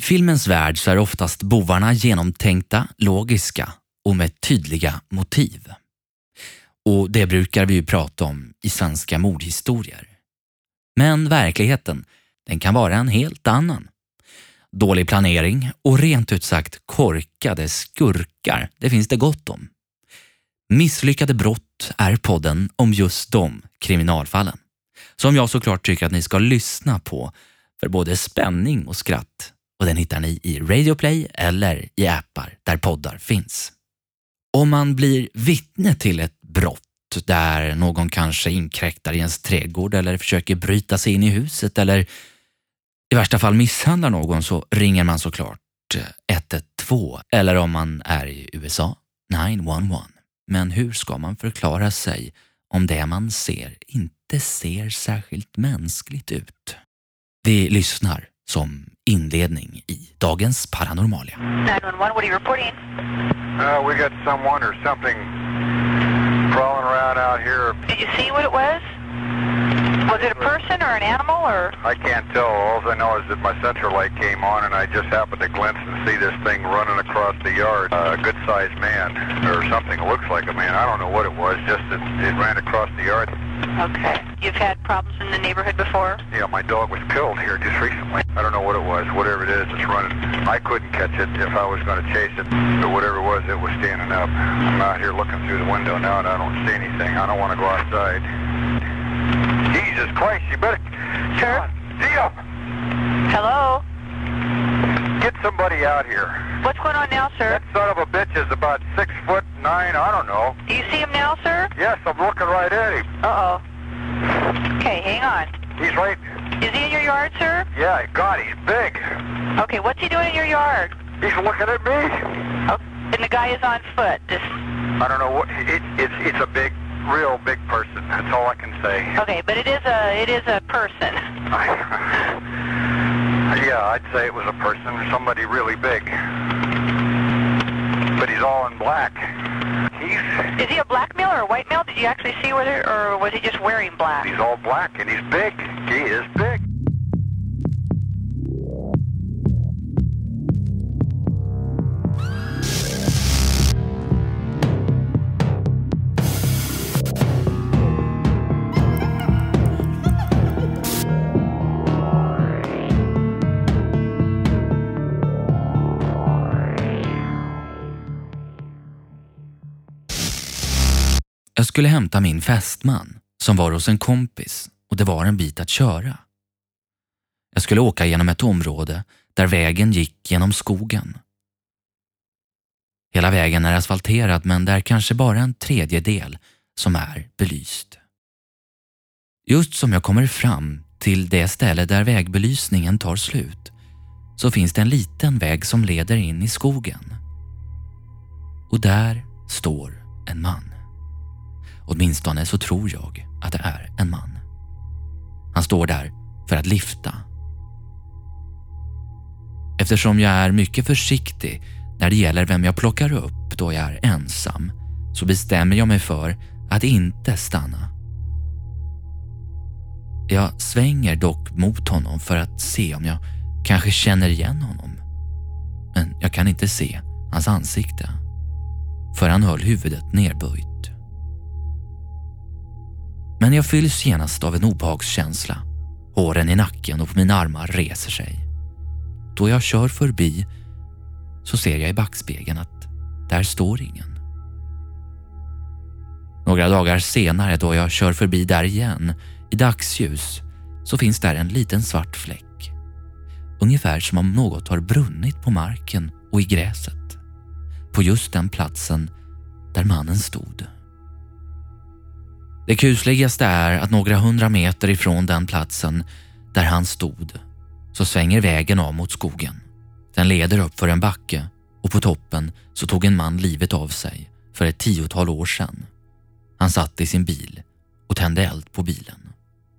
filmens värld så är oftast bovarna genomtänkta, logiska och med tydliga motiv. Och det brukar vi ju prata om i svenska mordhistorier. Men verkligheten, den kan vara en helt annan. Dålig planering och rent ut sagt korkade skurkar, det finns det gott om. Misslyckade brott är podden om just de kriminalfallen. Som jag såklart tycker att ni ska lyssna på för både spänning och skratt. Och den hittar ni i Radio Play eller i appar där poddar finns. Om man blir vittne till ett brott där någon kanske inkräktar i ens trädgård eller försöker bryta sig in i huset eller i värsta fall misshandlar någon, så ringer man såklart 112 eller om man är i USA 911. Men hur ska man förklara sig om det man ser inte ser särskilt mänskligt ut? Vi lyssnar som inledning i dagens Paranormalia. 911, what are you reporting? We got someone or something crawling around out here. Did you see what it was? Was it a person or an animal or? I can't tell. All I know is that my central light came on and I just happened to glimpse and see this thing running across the yard. A good-sized man or something. Looks like a man. I don't know what it was. Just that it ran across the yard. Okay. You've had problems in the neighborhood before? Yeah, my dog was killed here just recently. I don't know what it was. Whatever it is, it's running. I couldn't catch it if I was going to chase it. But whatever it was standing up. I'm out here looking through the window now and I don't see anything. I don't want to go outside. Jesus Christ, you better... Sure. See ya! Hello? Get somebody out here. What's going on now, sir? That son of a bitch is about 6'9", I don't know. Do you see him now, sir? Yes, I'm looking right at him. Uh-oh. Okay, hang on. He's right... Is he in your yard, sir? Yeah, God, he's big. Okay, what's he doing in your yard? He's looking at me. Oh, and the guy is on foot. I don't know what... It's a big... real big person. That's all I can say. Okay, but it is a person. Yeah, I'd say it was a person, somebody really big. But he's all in black. Is he a black male or a white male? Did you actually see whether, or was he just wearing black? He's all black and he's big. He is big. Jag skulle hämta min fästman som var hos en kompis och det var en bit att köra. Jag skulle åka genom ett område där vägen gick genom skogen. Hela vägen är asfalterad men det är kanske bara en tredjedel som är belyst. Just som jag kommer fram till det ställe där vägbelysningen tar slut så finns det en liten väg som leder in i skogen. Och där står en man. Åtminstone så tror jag att det är en man. Han står där för att lyfta. Eftersom jag är mycket försiktig när det gäller vem jag plockar upp då jag är ensam så bestämmer jag mig för att inte stanna. Jag svänger dock mot honom för att se om jag kanske känner igen honom. Men jag kan inte se hans ansikte för han höll huvudet nerböjt. Men jag fylls genast av en obehagskänsla. Håren i nacken och på mina armar reser sig. Då jag kör förbi så ser jag i backspegeln att där står ingen. Några dagar senare då jag kör förbi där igen i dagsljus så finns där en liten svart fläck. Ungefär som om något har brunnit på marken och i gräset. På just den platsen där mannen stod. Det kusligaste är att några 100 meter ifrån den platsen där han stod så svänger vägen av mot skogen. Den leder upp för en backe och på toppen så tog en man livet av sig för ett 10-tal år sedan. Han satt i sin bil och tände eld på bilen.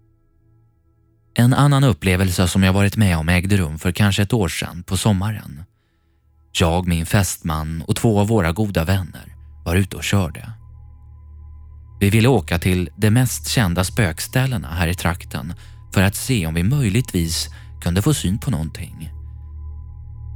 En annan upplevelse som jag varit med om ägde rum för kanske ett år sedan på sommaren. Jag, min fästman och 2 av våra goda vänner var ute och körde. Vi ville åka till de mest kända spökställena här i trakten för att se om vi möjligtvis kunde få syn på någonting.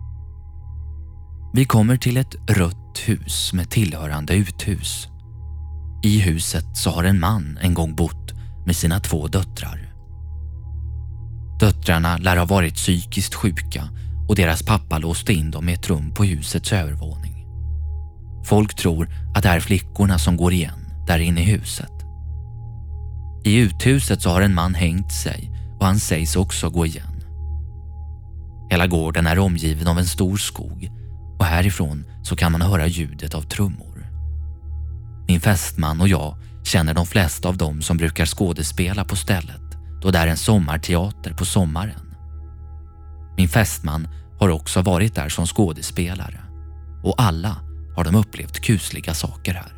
Vi kommer till ett rött hus med tillhörande uthus. I huset så har en man en gång bott med sina 2 döttrar. Döttrarna lär ha varit psykiskt sjuka och deras pappa låste in dem i ett rum på husets övervåning. Folk tror att det är flickorna som går igen där inne i huset. I uthuset så har en man hängt sig och han sägs också gå igen. Hela gården är omgiven av en stor skog och härifrån så kan man höra ljudet av trummor. Min fästman och jag känner de flesta av dem som brukar skådespela på stället då det är en sommarteater på sommaren. Min fästman har också varit där som skådespelare och alla har de upplevt kusliga saker här.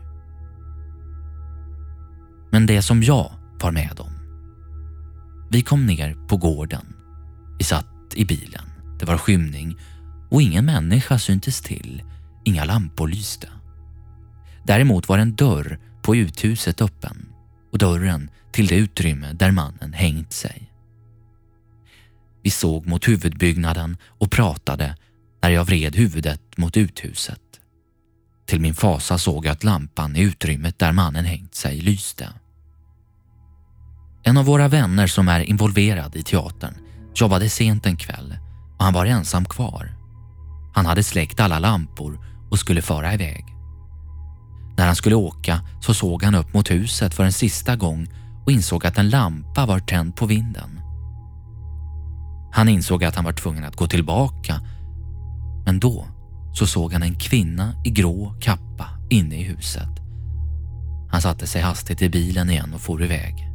Men det som jag var med om. Vi kom ner på gården. Vi satt i bilen. Det var skymning och ingen människa syntes till. Inga lampor lyste. Däremot var en dörr på uthuset öppen och dörren till det utrymme där mannen hängt sig. Vi såg mot huvudbyggnaden och pratade när jag vred huvudet mot uthuset. Till min fasa såg jag att lampan i utrymmet där mannen hängt sig lyste. En av våra vänner som är involverad i teatern jobbade sent en kväll och han var ensam kvar. Han hade släckt alla lampor och skulle fara iväg. När han skulle åka så såg han upp mot huset för en sista gång och insåg att en lampa var tänd på vinden. Han insåg att han var tvungen att gå tillbaka, men då så såg han en kvinna i grå kappa inne i huset. Han satte sig hastigt i bilen igen och for iväg.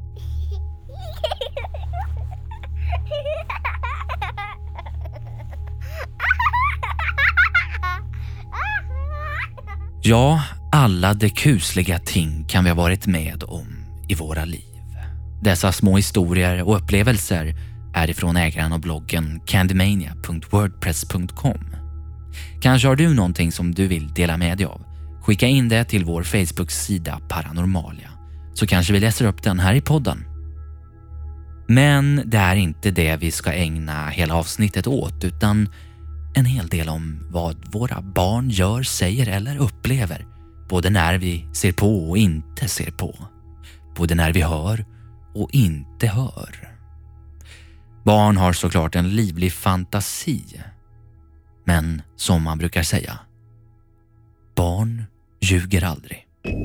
Ja, alla de kusliga ting kan vi ha varit med om i våra liv. Dessa små historier och upplevelser är ifrån ägaren av bloggen candymania.wordpress.com. Kanske har du någonting som du vill dela med dig av. Skicka in det till vår Facebook-sida Paranormalia, så kanske vi läser upp den här i podden. Men det är inte det vi ska ägna hela avsnittet åt, utan en hel del om vad våra barn gör, säger eller upplever. Både när vi ser på och inte ser på. Både när vi hör och inte hör. Barn har såklart en livlig fantasi. Men som man brukar säga, barn ljuger aldrig.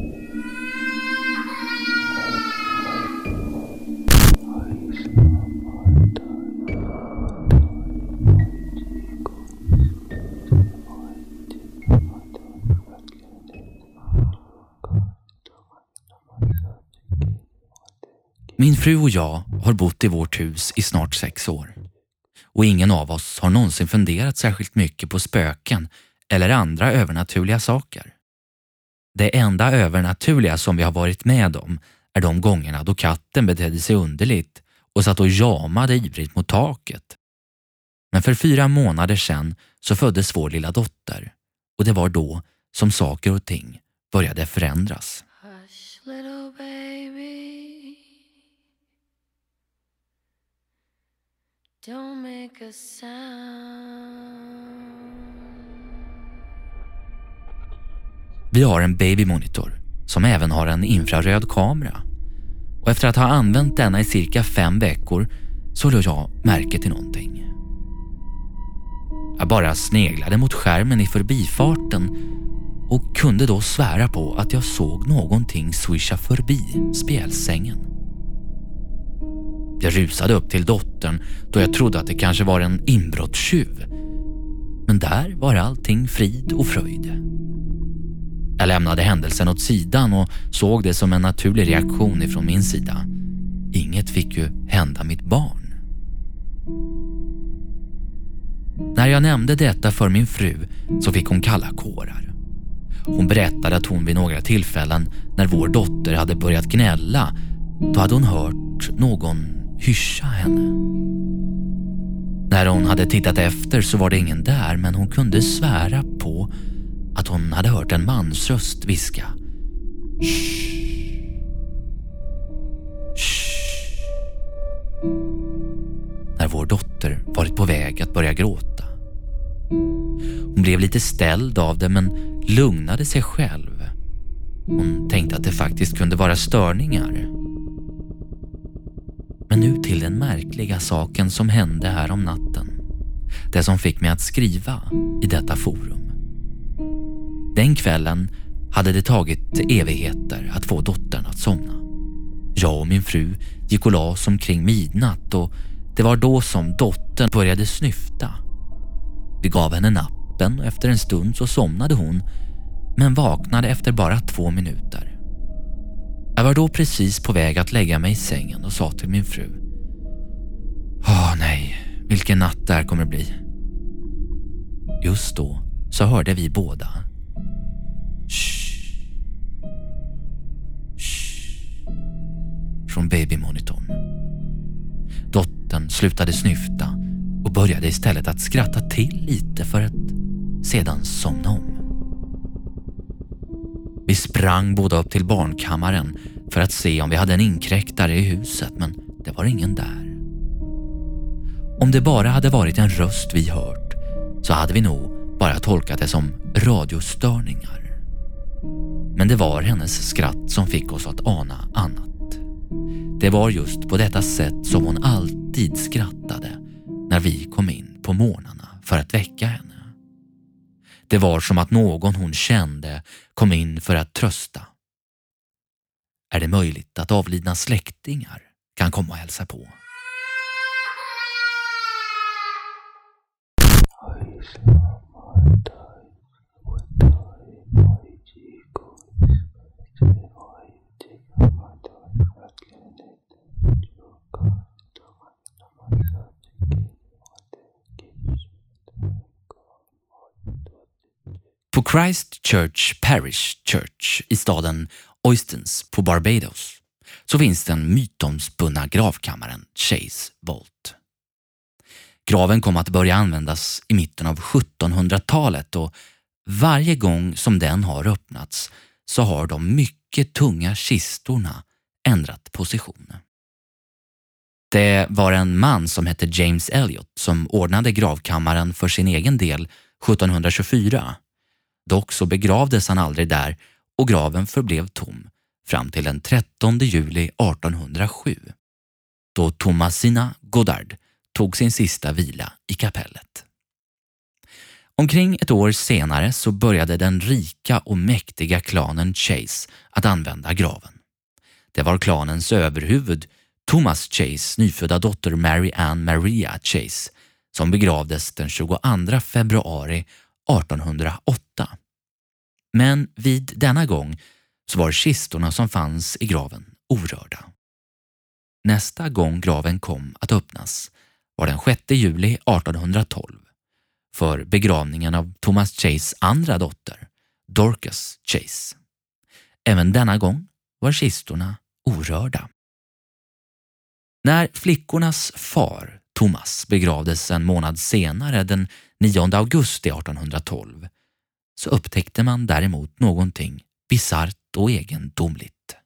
Min fru och jag har bott i vårt hus i snart 6 år. Och ingen av oss har någonsin funderat särskilt mycket på spöken eller andra övernaturliga saker. Det enda övernaturliga som vi har varit med om är de gångerna då katten betedde sig underligt och satt och jamade ivrigt mot taket. Men för 4 månader sedan så föddes vår lilla dotter och det var då som saker och ting började förändras. Hush, little baby. Don't make a sound. Vi har en babymonitor som även har en infraröd kamera. Och efter att ha använt denna i cirka 5 veckor så lade jag märke till någonting. Jag bara sneglade mot skärmen i förbifarten och kunde då svära på att jag såg någonting swisha förbi spjälsängen. Jag rusade upp till dottern då jag trodde att det kanske var en inbrottstjuv. Men där var allting frid och fröjd. Jag lämnade händelsen åt sidan och såg det som en naturlig reaktion ifrån min sida. Inget fick ju hända mitt barn. När jag nämnde detta för min fru så fick hon kalla kårar. Hon berättade att hon vid några tillfällen när vår dotter hade börjat gnälla, då hade hon hört någon hyscha henne. När hon hade tittat efter så var det ingen där, men hon kunde svära på att hon hade hört en mansröst viska. Shh. Shh. När vår dotter varit på väg att börja gråta. Hon blev lite ställd av det men lugnade sig själv. Hon tänkte att det faktiskt kunde vara störningar. Men nu till den märkliga saken som hände här om natten. Det som fick mig att skriva i detta forum. Den kvällen hade det tagit evigheter att få dottern att somna. Jag och min fru gick och la oss omkring midnatt och det var då som dottern började snyfta. Vi gav henne nappen och efter en stund så somnade hon, men vaknade efter bara 2 minuter. Jag var då precis på väg att lägga mig i sängen och sa till min fru: nej, vilken natt det här kommer bli. Just då så hörde vi båda: shh, shh, från babymonitorn. Dottern slutade snyfta och började istället att skratta till lite för att sedan somna om. Vi sprang båda upp till barnkammaren för att se om vi hade en inkräktare i huset, men det var ingen där. Om det bara hade varit en röst vi hört så hade vi nog bara tolkat det som radiostörningar. Men det var hennes skratt som fick oss att ana annat. Det var just på detta sätt som hon alltid skrattade när vi kom in på morgnarna för att väcka henne. Det var som att någon hon kände kom in för att trösta. Är det möjligt att avlidna släktingar kan komma och hälsa på? På Christ Church Parish Church i staden Oistens på Barbados så finns den mytomspunna gravkammaren Chase Vault. Graven kom att börja användas i mitten av 1700-talet och varje gång som den har öppnats så har de mycket tunga kistorna ändrat position. Det var en man som hette James Elliot som ordnade gravkammaren för sin egen del 1724. Dock så begravdes han aldrig där och graven förblev tom fram till den 13 juli 1807 då Thomasina Goddard tog sin sista vila i kapellet. Omkring ett år senare så började den rika och mäktiga klanen Chase att använda graven. Det var klanens överhuvud Thomas Chase nyfödda dotter Mary Ann Maria Chase som begravdes den 22 februari 1808. Men vid denna gång så var kistorna som fanns i graven orörda. Nästa gång graven kom att öppnas var den 6 juli 1812 för begravningen av Thomas Chase andra dotter, Dorcas Chase. Även denna gång var kistorna orörda. När flickornas far, Thomas, begravdes en månad senare den 9 augusti 1812 så upptäckte man däremot någonting bisarrt och egendomligt.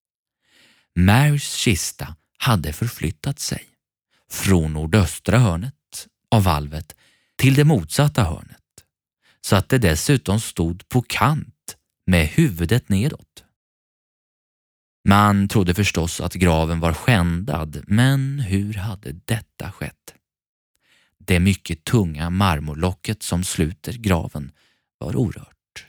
Marys kista hade förflyttat sig från nordöstra hörnet av valvet till det motsatta hörnet så att det dessutom stod på kant med huvudet nedåt. Man trodde förstås att graven var skändad, men hur hade detta skett? Det mycket tunga marmorlocket som sluter graven var orört.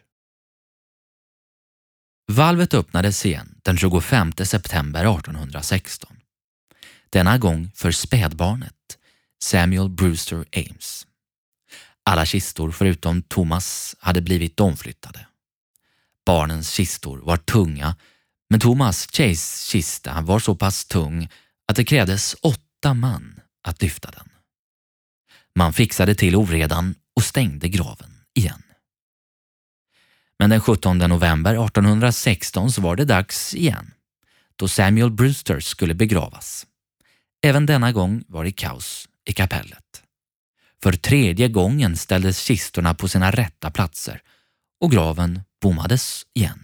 Valvet öppnades igen den 25 september 1816. Denna gång för spädbarnet Samuel Brewster Ames. Alla kistor förutom Thomas hade blivit omflyttade. Barnens kistor var tunga, men Thomas Chase kista var så pass tung att det krävdes 8 man att lyfta den. Man fixade till oredan och stängde graven igen. Men den 17 november 1816 så var det dags igen, då Samuel Brewster skulle begravas. Även denna gång var det kaos i kapellet. För 3:e gången ställdes kistorna på sina rätta platser och graven bommades igen.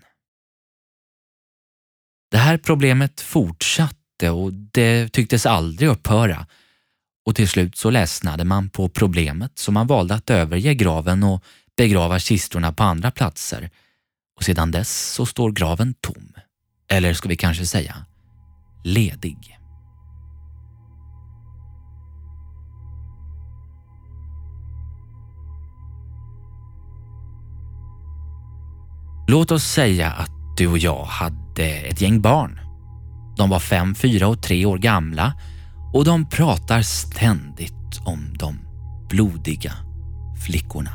Det här problemet fortsatte och det tycktes aldrig upphöra och till slut så ledsnade man på problemet så man valde att överge graven och begrava kistorna på andra platser och sedan dess så står graven tom. Eller ska vi kanske säga ledig. Låt oss säga att du och jag hade ett gäng barn. De var 5, 4 och 3 år gamla och de pratar ständigt om de blodiga flickorna.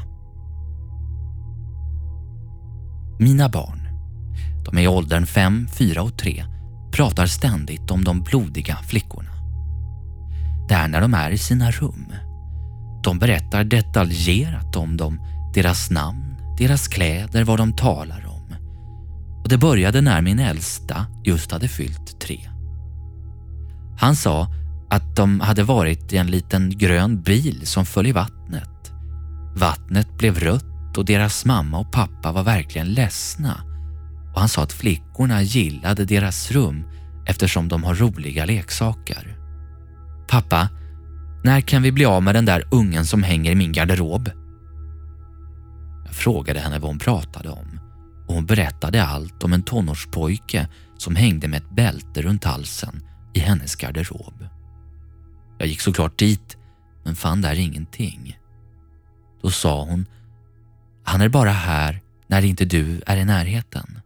Mina barn, de är i åldern 5, 4 och 3, pratar ständigt om de blodiga flickorna. Det är när de är i sina rum. De berättar detaljerat om dem, deras namn, deras kläder, vad de talar om. Och det började när min äldsta just hade fyllt 3. Han sa att de hade varit i en liten grön bil som föll i vattnet. Vattnet blev rött och deras mamma och pappa var verkligen ledsna. Och han sa att flickorna gillade deras rum eftersom de har roliga leksaker. Pappa, när kan vi bli av med den där ungen som hänger i min garderob? Jag frågade henne vad hon pratade om och hon berättade allt om en tonårspojke som hängde med ett bälte runt halsen i hennes garderob. Jag gick såklart dit men fann där ingenting. Då sa hon, han är bara här när inte du är i närheten.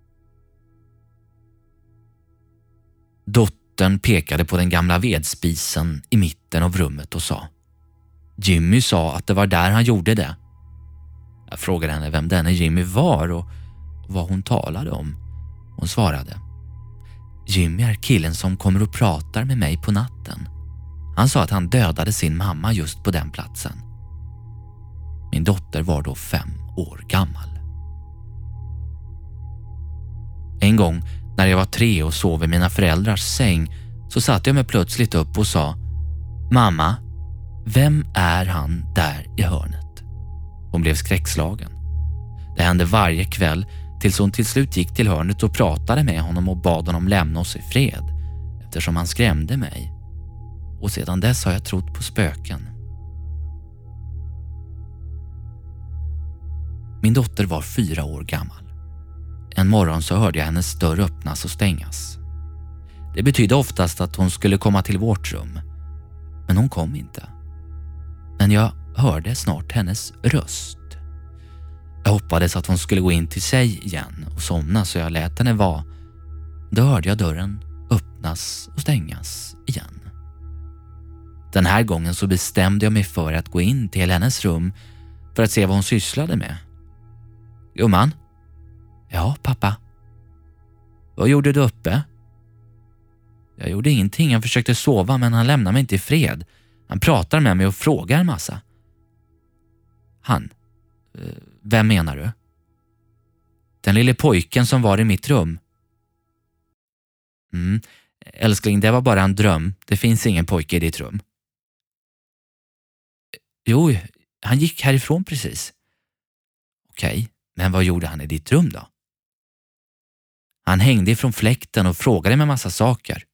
Dottern pekade på den gamla vedspisen i mitten av rummet och sa, Jimmy sa att det var där han gjorde det. Jag frågade henne vem denne Jimmy var och vad hon talade om. Hon svarade, Jimmy är killen som kommer och pratar med mig på natten. Han sa att han dödade sin mamma just på den platsen. Min dotter var då 5 år gammal. En gång när jag var 3 och sov i mina föräldrars säng så satte jag mig plötsligt upp och sa, mamma, vem är han där i hörnet? Hon blev skräckslagen. Det hände varje kväll tills hon till slut gick till hörnet och pratade med honom och bad honom lämna oss i fred eftersom han skrämde mig. Och sedan dess har jag trott på spöken. Min dotter var 4 år gammal. En morgon så hörde jag hennes dörr öppnas och stängas. Det betydde oftast att hon skulle komma till vårt rum. Men hon kom inte. Men jag hörde snart hennes röst. Jag hoppades att hon skulle gå in till sig igen och somna så jag lät henne vara. Då hörde jag dörren öppnas och stängas igen. Den här gången så bestämde jag mig för att gå in till hennes rum för att se vad hon sysslade med. Gumman? Ja, pappa. Vad gjorde du uppe? Jag gjorde ingenting, jag försökte sova men han lämnade mig inte i fred. Han pratar med mig och frågar en massa. Han? Vem menar du? Den lille pojken som var i mitt rum. Älskling, det var bara en dröm. Det finns ingen pojke i ditt rum. Jo, han gick härifrån precis. Okej, men vad gjorde han i ditt rum då? Han hängde ifrån fläkten och frågade mig massa saker.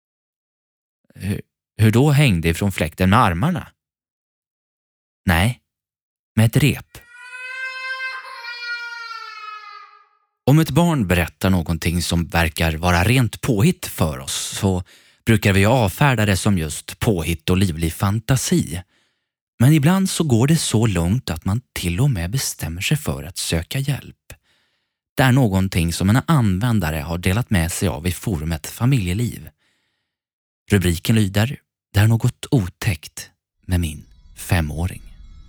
Hur då hängde ifrån fläkten med armarna? Nej, med ett rep. Om ett barn berättar någonting som verkar vara rent påhitt för oss så brukar vi avfärda det som just påhitt och livlig fantasi. Men ibland så går det så långt att man till och med bestämmer sig för att söka hjälp. Det är någonting som en användare har delat med sig av i forumet Familjeliv. Rubriken lyder, det är något otäckt med min 5-åring.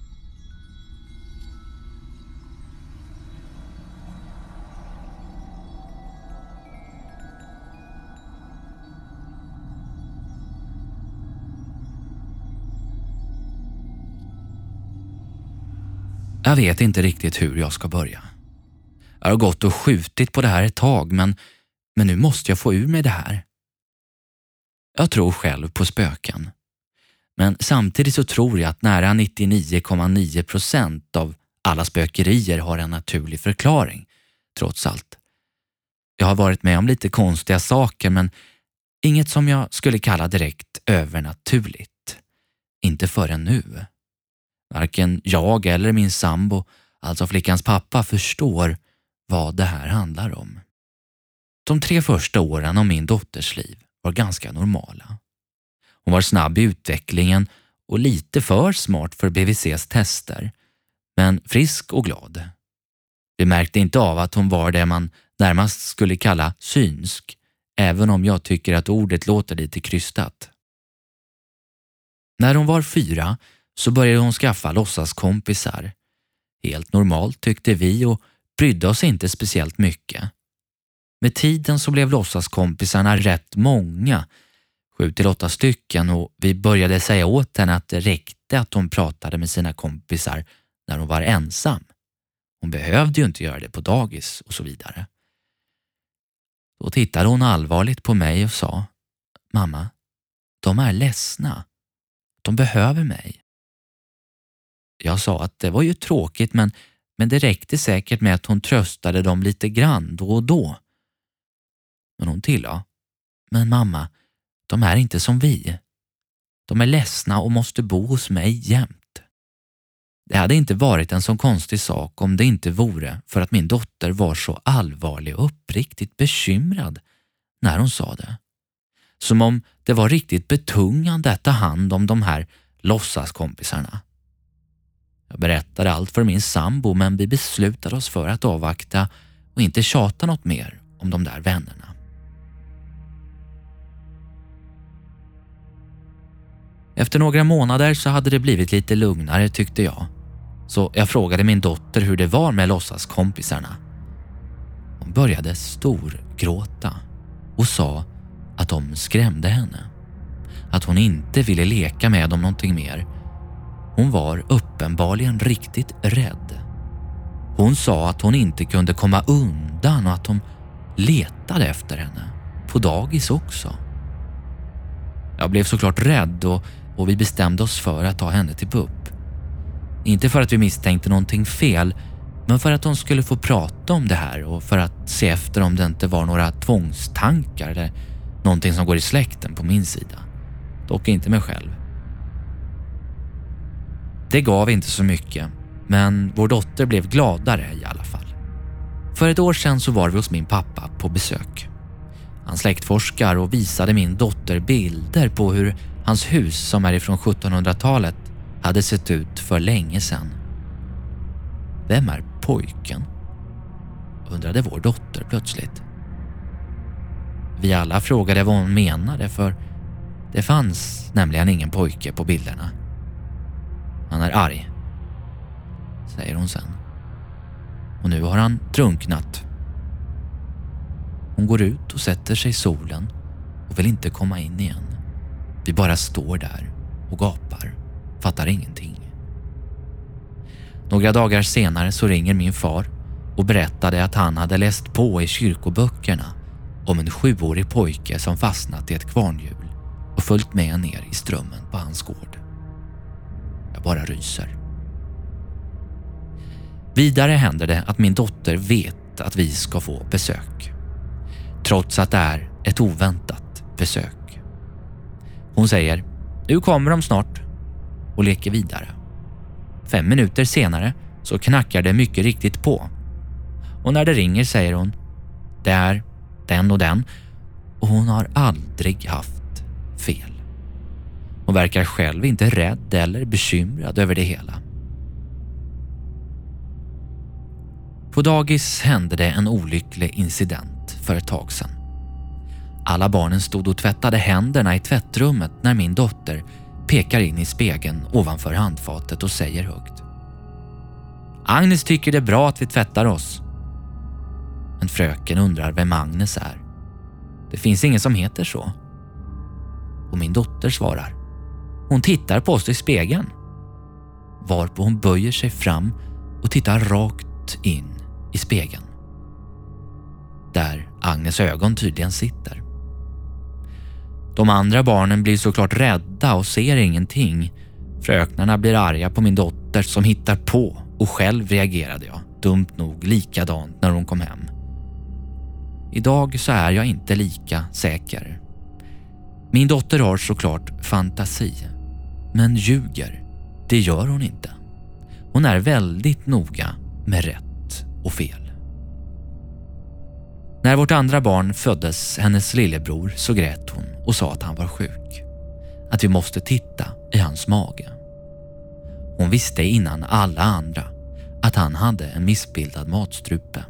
Jag vet inte riktigt hur jag ska börja. Jag har gått och skjutit på det här ett tag men nu måste jag få ur mig det här. Jag tror själv på spöken. Men samtidigt så tror jag att nära 99,9% av alla spökerier har en naturlig förklaring, trots allt. Jag har varit med om lite konstiga saker men inget som jag skulle kalla direkt övernaturligt. Inte förrän nu. Varken jag eller min sambo alltså flickans pappa, förstår vad det här handlar om. De 3 första åren av min dotters liv var ganska normala. Hon var snabb i utvecklingen och lite för smart för BVCs tester, men frisk och glad. Vi märkte inte av att hon var det man närmast skulle kalla synsk, även om jag tycker att ordet låter lite krystat. När hon var 4 så började hon skaffa låtsaskompisar. Helt normalt tyckte vi och brydde oss inte speciellt mycket. Med tiden så blev låtsaskompisarna rätt många, 7-8 stycken, och vi började säga åt henne att det räckte att hon pratade med sina kompisar när hon var ensam. Hon behövde ju inte göra det på dagis och så vidare. Då tittade hon allvarligt på mig och sa: "Mamma, de är ledsna. De behöver mig." Jag sa att det var ju tråkigt, men det räckte säkert med att hon tröstade dem lite grann då och då. Men hon tillade: "Men mamma, de är inte som vi. De är ledsna och måste bo hos mig jämt." Det hade inte varit en så konstig sak om det inte vore för att min dotter var så allvarlig och uppriktigt bekymrad när hon sa det. Som om det var riktigt betungande att ta hand om de här låtsaskompisarna. Jag berättade allt för min sambo, men vi beslutade oss för att avvakta och inte tjata något mer om de där vännerna. Efter några månader så hade det blivit lite lugnare, tyckte jag. Så jag frågade min dotter hur det var med låtsaskompisarna. Hon började storgråta och sa att de skrämde henne. Att hon inte ville leka med dem någonting mer. Hon var uppenbarligen riktigt rädd. Hon sa att hon inte kunde komma undan och att de letade efter henne. På dagis också. Jag blev såklart rädd och vi bestämde oss för att ta henne till BUP. Inte för att vi misstänkte någonting fel, men för att hon skulle få prata om det här och för att se efter om det inte var några tvångstankar eller någonting som går i släkten på min sida. Dock inte mig själv. Det gav inte så mycket, men vår dotter blev gladare i alla fall. För ett år sedan så var vi hos min pappa på besök. Han släktforskar och visade min dotter bilder på hur hans hus, som är ifrån 1700-talet, hade sett ut för länge sedan. "Vem är pojken?" undrade vår dotter plötsligt. Vi alla frågade vad hon menade, för det fanns nämligen ingen pojke på bilderna. "Han är arg", säger hon sen. "Och nu har han drunknat." Hon går ut och sätter sig i solen och vill inte komma in igen. Vi bara står där och gapar, fattar ingenting. Några dagar senare så ringer min far och berättade att han hade läst på i kyrkoböckerna om en 7-årig pojke som fastnat i ett kvarnhjul och följt med ner i strömmen på hans gård. Jag bara ryser. Vidare händer det att min dotter vet att vi ska få besök. Trots att det är ett oväntat besök. Hon säger: "Nu kommer de snart", och leker vidare. 5 minuter senare så knackar det mycket riktigt på. Och när det ringer säger hon: "Det är den och den", och hon har aldrig haft fel. Hon verkar själv inte rädd eller bekymrad över det hela. På dagis hände det en olycklig incident för ett tag sedan. Alla barnen stod och tvättade händerna i tvättrummet när min dotter pekar in i spegeln ovanför handfatet och säger högt: "Agnes tycker det är bra att vi tvättar oss." Men fröken undrar vem Agnes är. "Det finns ingen som heter så." Och min dotter svarar: "Hon tittar på oss i spegeln." Varpå hon böjer sig fram och tittar rakt in i spegeln. Där Agnes ögon tydligen sitter. De andra barnen blir såklart rädda och ser ingenting. Fröknarna blir arga på min dotter som hittar på, och själv reagerade jag dumt nog likadant när hon kom hem. Idag så är jag inte lika säker. Min dotter har såklart fantasi, men ljuger, det gör hon inte. Hon är väldigt noga med rätt och fel. När vårt andra barn föddes, hennes lillebror, så grät hon och sa att han var sjuk. Att vi måste titta i hans mage. Hon visste innan alla andra att han hade en missbildad matstrupe.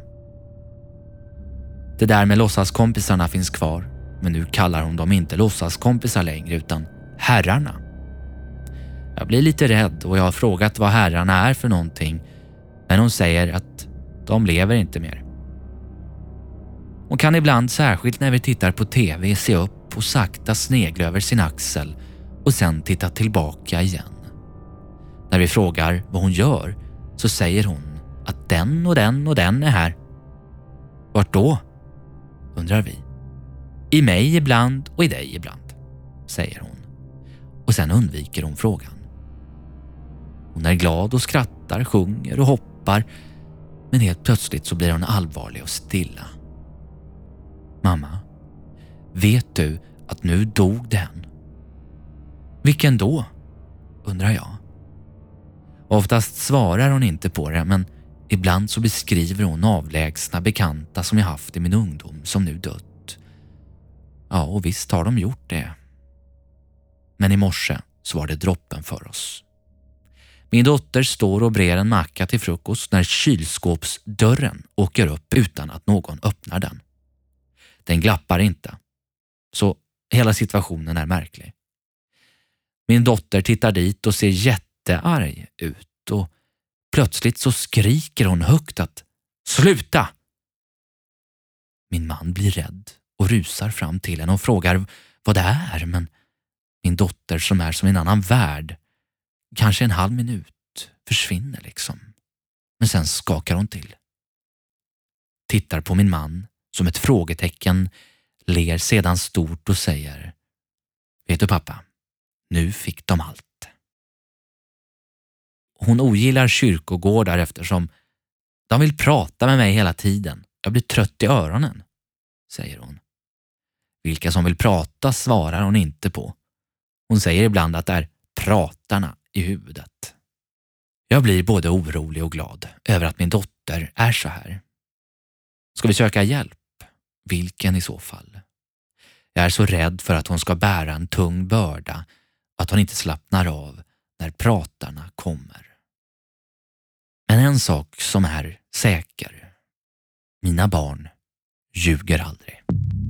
Det där med låtsaskompisarna finns kvar, men nu kallar hon dem inte låtsaskompisar längre utan herrarna. Jag blir lite rädd och jag har frågat vad herrarna är för någonting, men hon säger att de lever inte mer. Hon kan ibland, särskilt när vi tittar på tv, se upp och sakta snegla över sin axel och sen titta tillbaka igen. När vi frågar vad hon gör så säger hon att den och den och den är här. Vart då? Undrar vi. I mig ibland och i dig ibland, säger hon. Och sen undviker hon frågan. Hon är glad och skrattar, sjunger och hoppar, men helt plötsligt så blir hon allvarlig och stilla. Mamma, vet du att nu dog den? Vilken då? Undrar jag. Oftast svarar hon inte på det, men ibland så beskriver hon avlägsna bekanta som jag haft i min ungdom som nu dött. Ja, och visst har de gjort det. Men i morse så var det droppen för oss. Min dotter står och brer en macka till frukost när kylskåpsdörren åker upp utan att någon öppnar den. Den glappar inte. Så hela situationen är märklig. Min dotter tittar dit och ser jättearg ut och plötsligt så skriker hon högt att sluta! Min man blir rädd och rusar fram till henne och frågar vad det är, men min dotter som är som en annan värld, kanske en halv minut, försvinner liksom. Men sen skakar hon till. Tittar på min man som ett frågetecken, ler sedan stort och säger: vet du pappa, nu fick de allt. Hon ogillar kyrkogårdar eftersom de vill prata med mig hela tiden. Jag blir trött i öronen, säger hon. Vilka som vill prata svarar hon inte på. Hon säger ibland att det är pratarna i huvudet. Jag blir både orolig och glad över att min dotter är så här. Ska vi söka hjälp? Vilken i så fall? Jag är så rädd för att hon ska bära en tung börda och att hon inte slappnar av när pratarna kommer. Men en sak som är säker: mina barn ljuger aldrig.